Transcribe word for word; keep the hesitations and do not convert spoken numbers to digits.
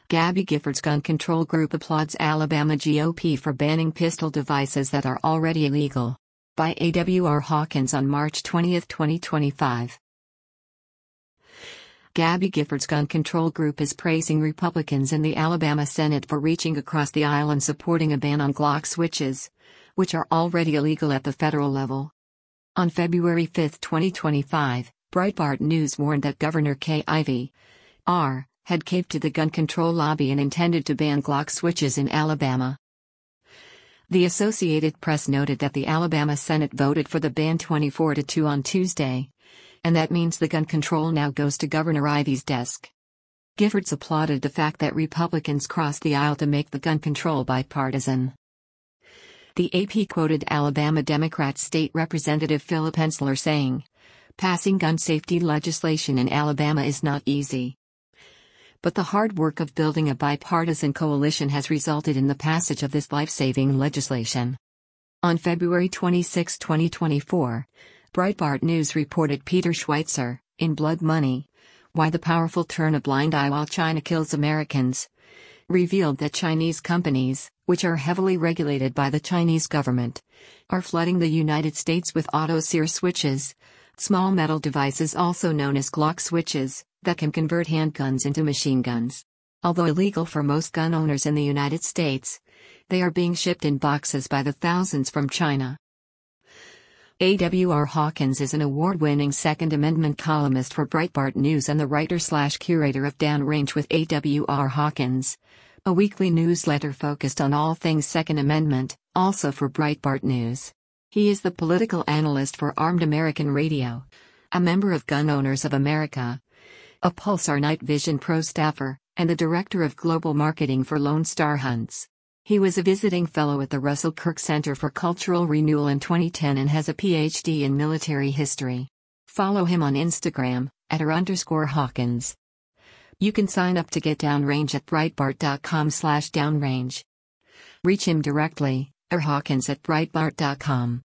Gabby Giffords gun control group applauds Alabama G O P for banning pistol devices that are already illegal. By A W R Hawkins on March twentieth, twenty twenty-five. Gabby Giffords gun control group is praising Republicans in the Alabama Senate for reaching across the aisle and supporting a ban on Glock switches, which are already illegal at the federal level. On February fifth, twenty twenty-five, Breitbart News warned that Governor Kay Ivey R. had caved to the gun control lobby and intended to ban Glock switches in Alabama. The Associated Press noted that the Alabama Senate voted for the ban twenty-four to two on Tuesday, and that means the gun control now goes to Governor Ivey's desk. Giffords applauded the fact that Republicans crossed the aisle to make the gun control bipartisan. The A P quoted Alabama Democrat State Representative Philip Hensler saying, "Passing gun safety legislation in Alabama is not easy. But the hard work of building a bipartisan coalition has resulted in the passage of this life-saving legislation." On February twenty-sixth, twenty twenty-four, Breitbart News reported Peter Schweitzer, in Blood Money, Why the Powerful Turn a Blind Eye While China Kills Americans, revealed that Chinese companies, which are heavily regulated by the Chinese government, are flooding the United States with auto-sear switches, small metal devices also known as Glock switches, that can convert handguns into machine guns. Although illegal for most gun owners in the United States, they are being shipped in boxes by the thousands from China. A W R Hawkins is an award-winning Second Amendment columnist for Breitbart News and the writer-slash-curator of Downrange with A W R Hawkins, a weekly newsletter focused on all things Second Amendment, also for Breitbart News. He is the political analyst for Armed American Radio, a member of Gun Owners of America, a Pulsar Night Vision Pro staffer, and the director of global marketing for Lone Star Hunts. He was a visiting fellow at the Russell Kirk Center for Cultural Renewal in twenty ten and has a P H D in military history. Follow him on Instagram, at r underscore Hawkins. You can sign up to get Downrange at breitbart.com slash downrange. Reach him directly, or Hawkins at breitbart dot com.